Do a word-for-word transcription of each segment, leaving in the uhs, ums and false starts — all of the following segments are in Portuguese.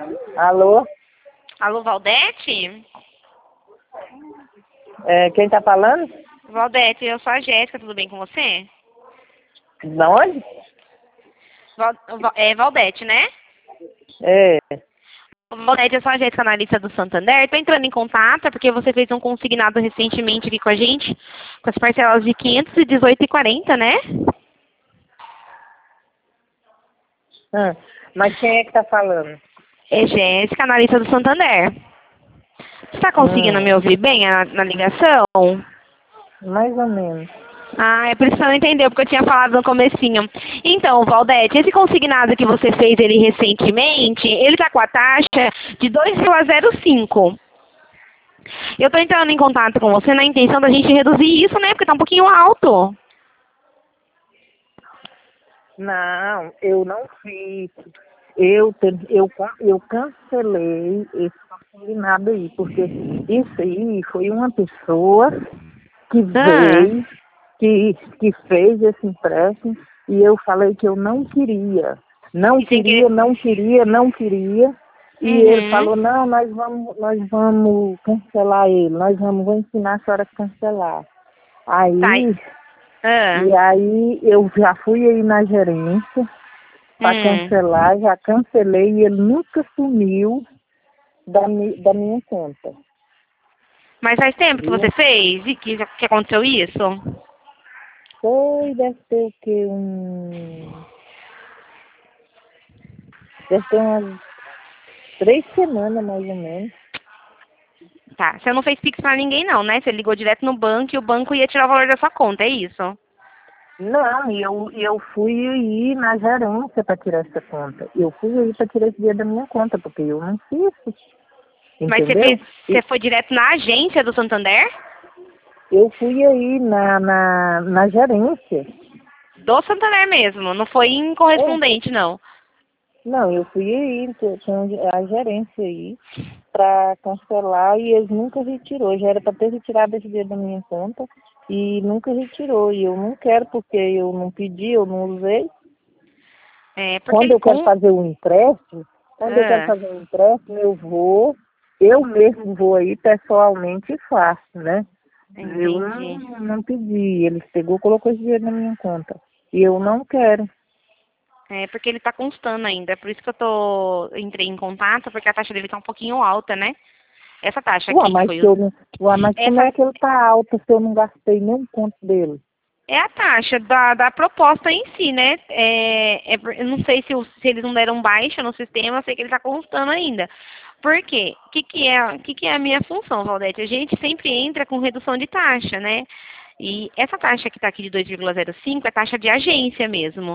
Alô? Alô, Valdete? É, quem tá falando? Valdete, eu sou a Jéssica, tudo bem com você? Da onde? Val, Val- é Valdete, né? É. Valdete, eu sou a Jéssica, analista do Santander. Tô entrando em contato porque você fez um consignado recentemente aqui com a gente, com as parcelas de quinhentos e dezoito e quarenta, né? Ah, mas quem é que tá falando? É Jéssica, analista do Santander. Você tá conseguindo Hum, me ouvir bem na, na ligação? mais ou menos. Ah, é por isso que você não entendeu, porque eu tinha falado no comecinho. Então, Valdete, esse consignado que você fez ele recentemente, ele tá com a taxa de dois vírgula zero cinco. Eu tô entrando em contato com você na intenção da gente reduzir isso, né? Porque tá um pouquinho alto. Não, eu não fiz. Eu, te- eu, ca- eu cancelei esse consignado aí, porque isso aí foi uma pessoa que Ah, veio, que, que fez esse empréstimo, e eu falei que eu não queria. Não e sem queria, querer. não queria, não queria. E ele Uhum. falou, não, nós vamos, nós vamos cancelar ele, nós vamos, vou ensinar a senhora a cancelar. Tá. Aí, Ah. e aí eu já fui aí na gerência para Hum. cancelar, já cancelei e ele nunca sumiu da, mi, da minha conta. Mas faz tempo que Viu? você fez e que, que aconteceu isso? Foi, deve ter o quê? Um. Deve ter umas três semanas mais ou menos. Tá. Você não fez Pix pra ninguém não, né? Você ligou direto no banco e o banco ia tirar o valor da sua conta, é isso? Não, e eu, e eu fui aí na gerência para tirar essa conta. Eu fui aí para tirar esse dinheiro da minha conta, porque eu não fiz, Mas você entendeu? fez, você foi direto na agência do Santander? Eu fui aí na, na, na gerência. Do Santander mesmo, não foi em É, correspondente, não. não, eu fui aí com com a gerência aí para cancelar e eles nunca retirou. Já era para ter retirado esse dinheiro da minha conta e nunca retirou. E eu não quero porque eu não pedi, eu não usei. É, porque Quando ele eu quero com... fazer um empréstimo, quando eu quero Ah, fazer um empréstimo, eu vou, eu mesmo vou aí pessoalmente e faço, né? Eu entendi. não, não pedi, eles pegou, colocou esse dinheiro na minha conta. E eu não quero. É, porque ele tá constando ainda. É por isso que eu tô entrei em contato, porque a taxa dele tá um pouquinho alta, né? Essa taxa Ué, aqui, que mas, foi se os... eu não, ué, mas como Essa é que ele tá alto se eu não gastei nenhum ponto dele? é a taxa da, da proposta em si, né? É, é por- eu não sei se, os- se eles não deram baixa no sistema, eu sei que ele está constando ainda. Por quê? O que, que, é, que, que é a minha função, Valdete? A gente sempre entra com redução de taxa, né? E essa taxa que está aqui de dois vírgula zero cinco é taxa de agência mesmo.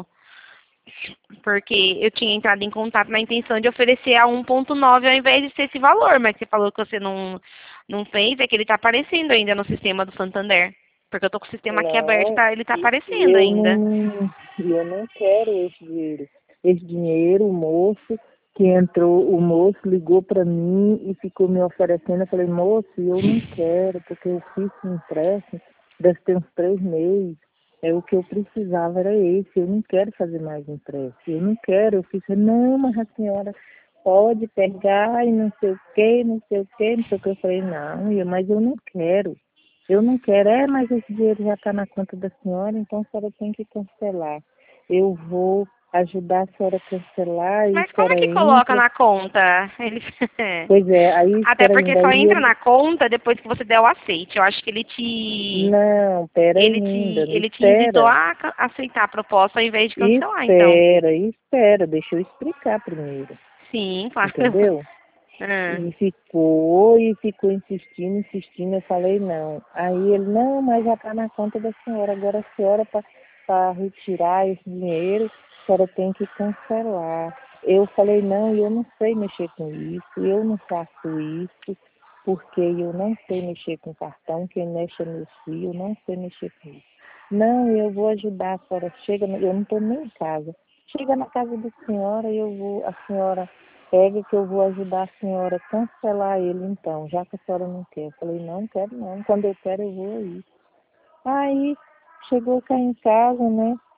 Porque eu tinha entrado em contato na intenção de oferecer a um ponto nove ao invés de ser esse valor, mas você falou que você não, não fez, é que ele está aparecendo ainda no sistema do Santander. Porque eu tô com o sistema aqui aberto, Não, tá, ele tá e, e aparecendo eu ainda. não, e eu não quero esse dinheiro. Esse dinheiro, o moço que entrou, o moço ligou para mim e ficou me oferecendo. Eu falei, moço, eu não quero, porque eu fiz um empréstimo, deve ter uns três meses. É o que eu precisava era esse, eu não quero fazer mais empréstimo, eu não quero, eu fiz, não, mas a senhora pode pegar e não sei o que, não sei o que, não sei o que. Eu falei, não, eu- mas eu não quero. Eu não quero, é, mas esse dinheiro já está na conta da senhora, então a senhora tem que cancelar. Eu vou ajudar a senhora a cancelar e a Mas como é senhora que coloca entra. na conta? Ele... Pois é, aí a Até senhora porque ainda só aí entra ele. na conta depois que você der o aceite. Eu acho que ele te. Não, pera Ele ainda, te, me ele te incitou espera. a ca- aceitar a proposta ao invés de cancelar, então. Espera, espera, deixa eu explicar primeiro. Sim, claro. Entendeu? Ah, E ficou, e ficou insistindo, insistindo, eu falei não. Aí ele, não, mas já está na conta da senhora, agora a senhora para retirar esse dinheiro, a senhora tem que cancelar. Eu falei, não, eu não sei mexer com isso, eu não faço isso, porque eu não sei mexer com cartão, quem mexe é meu filho, eu não sei mexer com isso. Não, eu vou ajudar a senhora, chega, eu não estou nem em casa. Chega na casa da senhora e eu vou, a senhora pega que eu vou ajudar a senhora a cancelar ele então, já que a senhora não quer. Eu falei, não quero não, quando eu quero eu vou aí. Aí chegou cá em casa, né?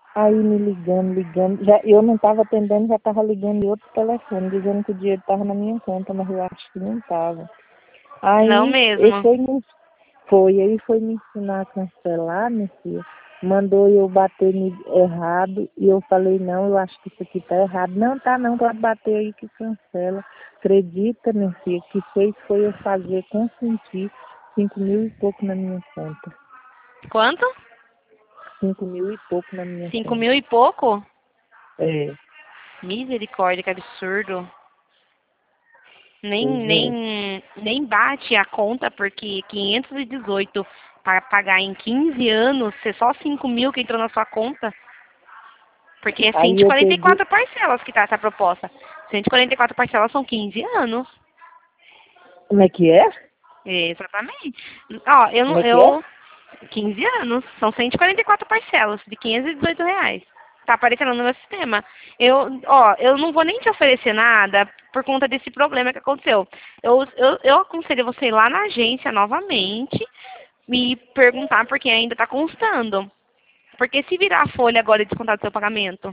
Aí me ligando, ligando. Já, eu não estava atendendo, já estava ligando de outro telefone, dizendo que o dinheiro estava na minha conta, mas eu acho que não estava. Não Aí ele mesmo. foi me, foi, aí foi me ensinar a cancelar, minha filha. Mandou eu bater me errado e eu falei, não, eu acho que isso aqui tá errado. Não, tá não, pode bater aí que cancela. Acredita, minha filha, que fez foi eu fazer consentir cinco mil e pouco na minha conta. Quanto? Cinco mil e pouco na minha Cinco conta. mil e pouco? É, Misericórdia, que absurdo. Nem, pois é. nem, nem bate a conta, porque quinhentos e dezoito para pagar em quinze anos, ser só cinco mil que entrou na sua conta. Porque é Aí cento e eu quarenta e peguei. quatro parcelas que tá essa proposta. cento e quarenta e quatro parcelas são quinze anos. Como é que é? Exatamente. Ó, eu Como não, é que é? eu, quinze anos, são cento e quarenta e quatro parcelas de quinhentos e dezoito reais. Tá aparecendo no meu sistema. Eu, ó, eu não vou nem te oferecer nada por conta desse problema que aconteceu. Eu, eu, eu aconselho você ir lá na agência novamente e perguntar porque ainda tá constando. Porque se virar a folha agora e descontar do seu pagamento.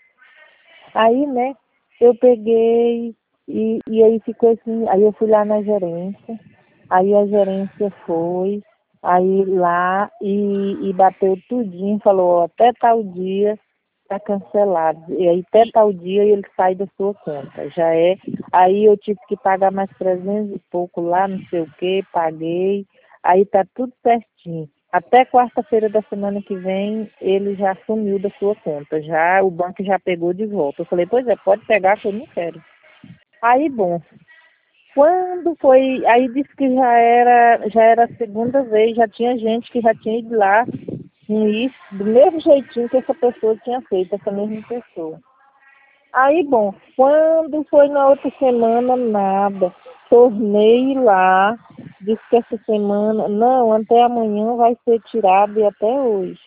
Aí, né, eu peguei e, e aí ficou assim, aí eu fui lá na gerência, aí a gerência foi, aí lá e, e bateu tudinho, falou, ó, até tal dia tá cancelado. E aí até tal dia ele sai da sua conta. Já é, aí eu tive que pagar mais trezentos e pouco lá, não sei o que, paguei, aí tá tudo certinho. Até quarta-feira da semana que vem, ele já sumiu da sua conta. Já o banco já pegou de volta. Eu falei, pois é, pode pegar que eu não quero. Aí, bom, quando foi, aí disse que já era, já era a segunda vez, já tinha gente que já tinha ido lá com isso, do mesmo jeitinho que essa pessoa tinha feito, essa mesma pessoa. Aí, bom, quando foi na outra semana, nada. Tornei lá, disse que essa semana, não, até amanhã vai ser tirado e até hoje.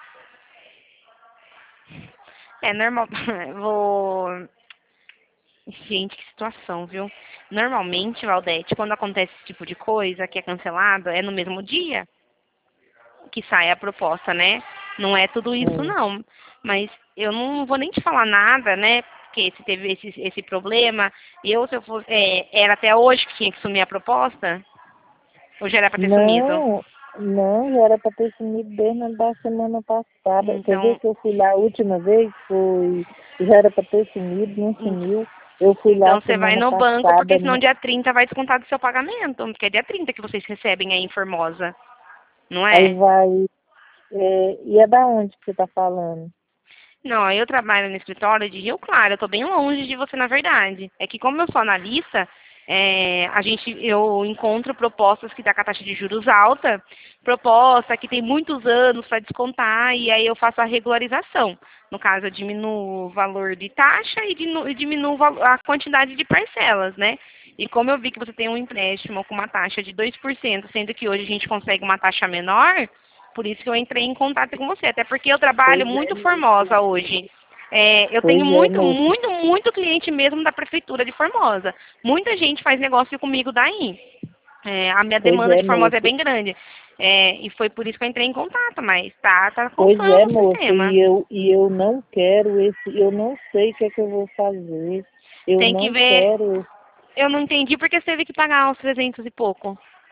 É normal. Vou. Gente, que situação, viu? Normalmente, Valdete, quando acontece esse tipo de coisa que é cancelado, é no mesmo dia que sai a proposta, né? Não é tudo isso, Hum. não. Mas eu não vou nem te falar nada, né? Porque se teve esse, esse problema, eu, se eu fosse, é, era até hoje que tinha que sumir a proposta? Ou já era para ter sumido? Não, não, já era para ter sumido desde da semana passada. Quer ver Então, que eu fui lá a última vez? Foi, já era para ter sumido, não en- sumiu. Eu fui lá então você vai semana no banco, porque passada, senão né? dia trinta vai descontar do seu pagamento. Porque é dia trinta que vocês recebem aí em Formosa, não Aí é? vai. É, e é da onde que você está falando? Não, eu trabalho no escritório de Rio Claro, eu estou bem longe de você, na verdade. É que como eu sou analista, é, a gente, eu encontro propostas que dá com a taxa de juros alta, proposta que tem muitos anos para descontar, e aí eu faço a regularização. No caso, eu diminuo o valor de taxa e dinu- e diminuo o valo- a quantidade de parcelas, né? E como eu vi que você tem um empréstimo com uma taxa de dois por cento, sendo que hoje a gente consegue uma taxa menor, por isso que eu entrei em contato com você, até porque eu trabalho Pois é, muito moça. Formosa hoje. É, eu tenho Pois é, muito, moça. muito, muito cliente mesmo da prefeitura de Formosa. Muita gente faz negócio comigo daí. É, a minha Pois demanda é, de Formosa é moça. bem grande. É, e foi por isso que eu entrei em contato, mas tá, tá Pois constando é, no moça. sistema. E eu, e eu não quero esse, eu não sei o que é que eu vou fazer. Eu Tem que não ver. quero esse. Eu não entendi porque você teve que pagar uns trezentos e pouco.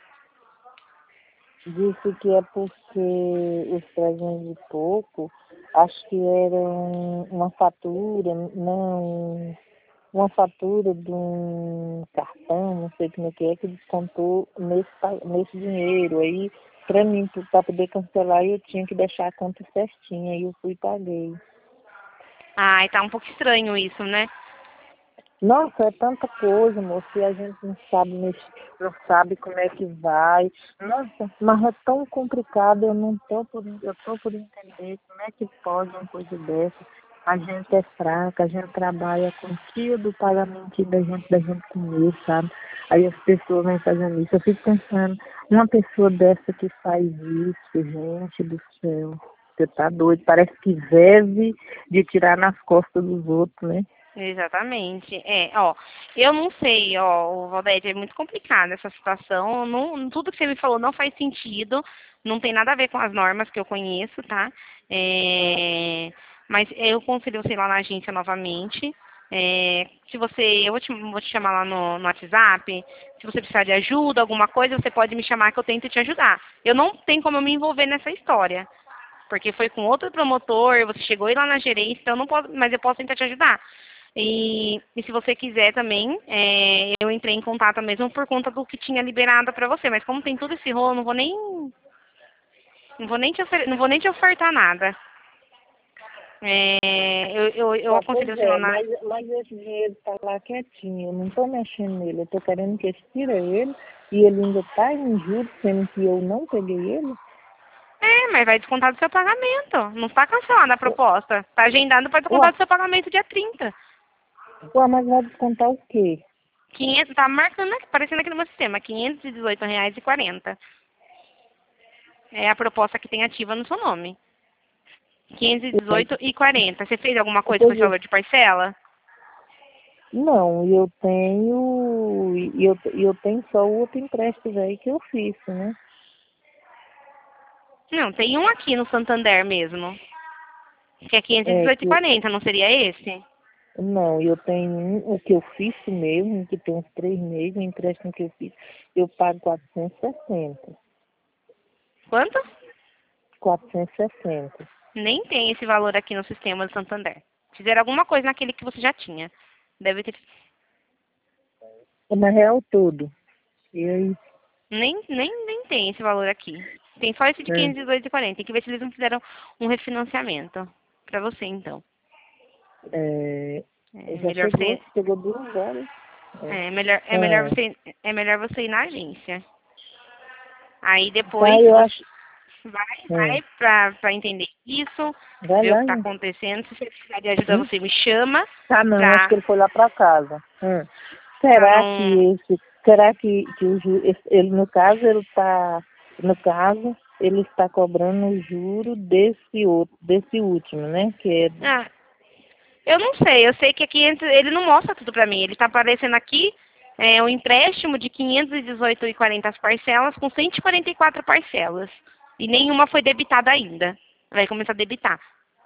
Disse que é porque os trezentos e pouco, acho que era um- uma fatura, não, uma fatura de um cartão, não sei como é que é, que descontou nesse, pa- nesse dinheiro. Aí, para mim, para poder cancelar, eu tinha que deixar a conta certinha, aí eu fui e paguei. Ai, tá um pouco estranho isso, né? Nossa, é tanta coisa, moço, e a gente não sabe mexer, não sabe como é que vai. Nossa, mas é tão complicado, eu não tô por, eu tô por entender como é que pode uma coisa dessa. A gente é fraca, a gente trabalha com o fio do pagamento da gente, da gente comer, sabe? Aí as pessoas vêm fazendo isso. Eu fico pensando, uma pessoa dessa que faz isso, gente do céu, você tá doido, parece que vive de tirar nas costas dos outros, né? Exatamente. É, ó, eu não sei, ó, o Valdete, é muito complicado essa situação. Não, tudo que você me falou não faz sentido, não tem nada a ver com as normas que eu conheço, tá? É, Mas eu aconselho você ir lá na agência novamente. É, se você, eu vou te, vou te chamar lá no, no WhatsApp. Se você precisar de ajuda, alguma coisa, você pode me chamar que eu tento te ajudar. Eu não tenho como eu me envolver nessa história, porque foi com outro promotor, você chegou aí lá na gerência, então eu não posso, mas eu posso tentar te ajudar. E, e se você quiser também, é, eu entrei em contato mesmo por conta do que tinha liberado para você, mas como tem todo esse rolo, não vou nem, não vou nem te, ofer não vou nem te ofertar nada. É, eu, eu, eu Ah, pois aconselho você lá é, na... mas, mas esse dinheiro está lá quietinho, eu não estou mexendo nele, eu estou querendo que eles tirem ele e ele ainda está em juros, sendo que eu não peguei ele. É, mas vai descontar do seu pagamento. Não está cancelada a proposta. Está agendado para Ué, descontar do seu pagamento dia trinta. ué, mas vai descontar o quê? quinhentos, tá marcando aqui, aparecendo aqui no meu sistema, quinhentos e dezoito reais e quarenta. É a proposta que tem ativa no seu nome. quinhentos e dezoito e quarenta. Você fez alguma coisa com esse valor de parcela? Não, eu tenho, e eu, e eu tenho só o outro empréstimo aí que eu fiz, né? Não, tem um aqui no Santander mesmo. Que é quinhentos e É dezoito e que eu, quarenta, não seria esse? não, eu tenho um, o que eu fiz mesmo, que tem uns três meses, o empréstimo que eu fiz, eu pago quatrocentos e sessenta. Quanto? quatrocentos e sessenta. Nem tem esse valor aqui no sistema do Santander. Fizeram alguma coisa naquele que você já tinha. Deve ter. Na real todo. E aí, Nem, nem, nem tem esse valor aqui. Tem só esse de é, quinhentos e dezoito e quarenta. Tem que ver se eles não fizeram um refinanciamento. Pra você, então. é, É já melhor chegou, você. chegou duas horas. É melhor, é melhor É, você. É melhor você ir na agência. Aí tá, depois, se eu você acho. vai, É, vai pra, pra entender isso, vai ver o lá, que tá né? acontecendo. Se você precisar de ajuda, Hum? você me chama Tá não, acho pra, que ele foi lá pra casa. Hum. pra Será que não. esse, será que, que o ju, esse- ele, no caso, ele tá, no caso, ele está cobrando o juro desse outro, desse último, né? Que é, Ah, eu não sei, eu sei que aqui entre- ele não mostra tudo pra mim. Ele tá aparecendo aqui é, um empréstimo de quinhentos e dezoito e quarenta as parcelas com cento e quarenta e quatro parcelas. E nenhuma foi debitada ainda. Vai começar a debitar.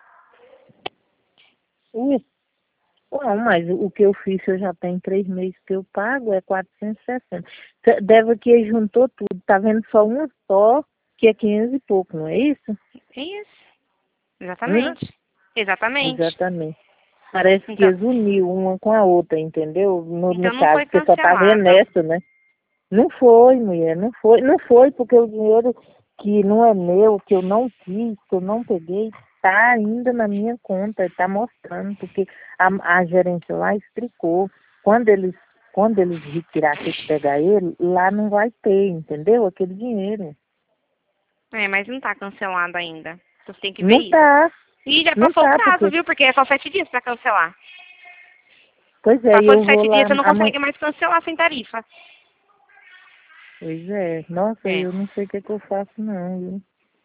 ui, não, mas o que eu fiz, eu já tenho três meses que eu pago, é quatrocentos e sessenta. Cê- Deve que ele juntou tudo, tá vendo só um só, que é quinhentos e pouco, não é isso? Isso, Hum? exatamente. Exatamente. Exatamente. Parece que Então, eles uniu uma com a outra, entendeu? No, no então não caso, foi porque só tá vendo cancelada. essa, né? Não foi, mulher, não foi. Não foi porque o dinheiro que não é meu, que eu não quis, que eu não peguei, tá ainda na minha conta, tá mostrando, porque a, a gerência lá explicou. Quando eles, quando eles retirar, ter que pegar ele, lá não vai ter, entendeu? Aquele dinheiro. É, mas não tá cancelado ainda. Você tem que ver Não isso. tá, E já não passou o tá, prazo, porque. viu? Porque é só sete dias pra cancelar. Pois é, Passou de eu vou sete lá dias, você não amanhã. consegue mais cancelar sem tarifa. Pois é, nossa, É. eu não sei o que, que eu faço não, viu?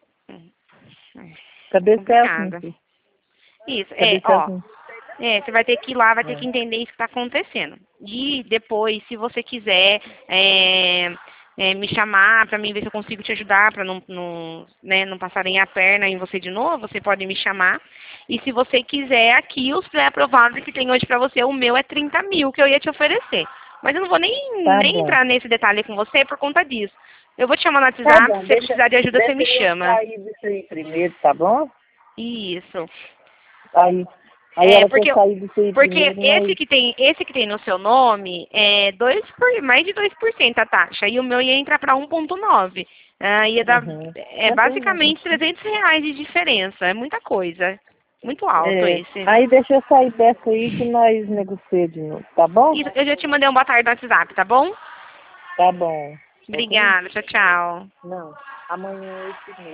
É Cadê Celso, meu complicado. filho? Isso, é, Cadê ó. Celso? É, você vai ter que ir lá, vai ter que É. entender isso que está acontecendo. E depois, se você quiser é, é, me chamar para mim ver se eu consigo te ajudar, para não, não, né, não passarem a perna em você de novo, você pode me chamar. E se você quiser aqui, os pré-aprovados que tem hoje para você, o meu é trinta mil que eu ia te oferecer. Mas eu não vou nem, Tá nem bom. entrar nesse detalhe com você por conta disso. Eu vou te chamar no Tá WhatsApp, bom, se você deixa, precisar de ajuda, você deixa me eu chama. sair disso aí primeiro, tá bom? Isso. Aí, aí a É, hora que eu porque, sair disso aí porque primeiro, esse nós... que tem, esse que tem no seu nome é dois por, mais de dois por cento a taxa. E o meu ia entrar para um vírgula nove. Ah, ia dar, Uhum. é Tá bom, basicamente gente. trezentos reais de diferença. É muita coisa. Muito alto É, esse. aí deixa eu sair dessa aí que nós negociamos de novo, tá bom? E eu já te mandei um boa tarde no WhatsApp, tá bom? Tá bom. Tá bom? Obrigada, tchau, tchau. Não, amanhã é esse mês.